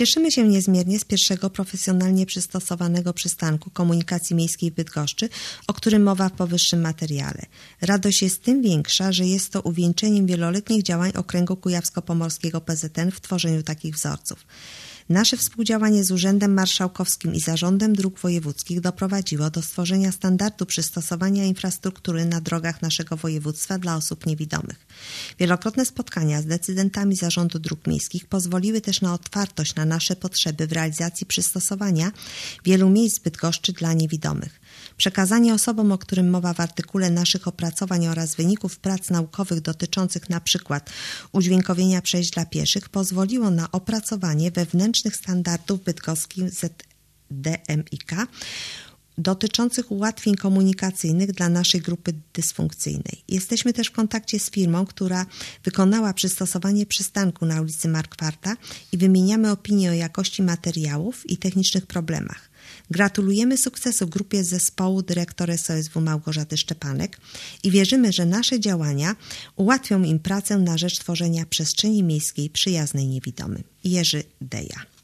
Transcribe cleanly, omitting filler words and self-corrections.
Cieszymy się niezmiernie z pierwszego profesjonalnie przystosowanego przystanku komunikacji miejskiej w Bydgoszczy, o którym mowa w powyższym materiale. Radość jest tym większa, że jest to uwieńczeniem wieloletnich działań Okręgu Kujawsko-Pomorskiego PZN w tworzeniu takich wzorców. Nasze współdziałanie z Urzędem Marszałkowskim i Zarządem Dróg Wojewódzkich doprowadziło do stworzenia standardu przystosowania infrastruktury na drogach naszego województwa dla osób niewidomych. Wielokrotne spotkania z decydentami Zarządu Dróg Miejskich pozwoliły też na otwartość na nasze potrzeby w realizacji przystosowania wielu miejsc w Bydgoszczy dla niewidomych. Przekazanie osobom, o którym mowa w artykule naszych opracowań oraz wyników prac naukowych dotyczących np. udźwiękowienia przejść dla pieszych pozwoliło na opracowanie wewnętrznych standardów bydgoskim ZDMIK dotyczących ułatwień komunikacyjnych dla naszej grupy dysfunkcyjnej. Jesteśmy też w kontakcie z firmą, która wykonała przystosowanie przystanku na ulicy Markwarta i wymieniamy opinie o jakości materiałów i technicznych problemach. Gratulujemy sukcesu grupie zespołu dyrektor SOSW Małgorzaty Szczepanek i wierzymy, że nasze działania ułatwią im pracę na rzecz tworzenia przestrzeni miejskiej przyjaznej niewidomym. Jerzy Deja.